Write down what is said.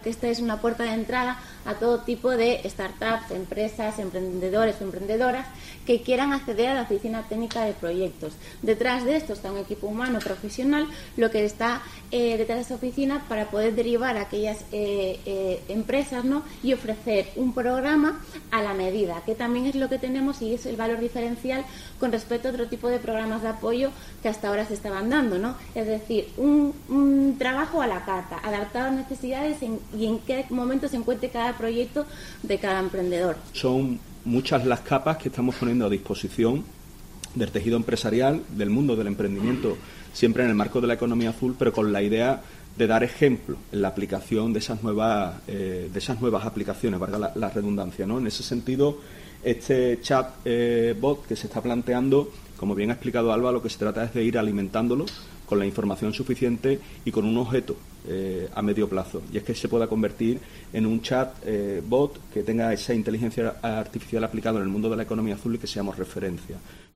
Esta es una puerta de entrada a todo tipo de startups, empresas, emprendedores o emprendedoras que quieran acceder a la oficina técnica de proyectos. Detrás de esto está un equipo humano profesional, lo que está detrás de esa oficina para poder derivar a aquellas empresas, ¿no?, y ofrecer un programa a la medida, que también es lo que tenemos y es el valor diferencial con respecto a otro tipo de programas de apoyo que hasta ahora se estaban dando, ¿no? Es decir, un trabajo a la carta, adaptado a necesidades y en qué momento se encuentre cada proyecto de cada emprendedor. Son muchas las capas que estamos poniendo a disposición del tejido empresarial, del mundo del emprendimiento, siempre en el marco de la economía azul, pero con la idea de dar ejemplo en la aplicación de esas nuevas aplicaciones, valga la redundancia, ¿no? En ese sentido, este chat bot que se está planteando, como bien ha explicado Alba, lo que se trata es de ir alimentándolo con la información suficiente y con un objeto a medio plazo, y es que se pueda convertir en un chat bot que tenga esa inteligencia artificial aplicada en el mundo de la economía azul y que seamos referencia.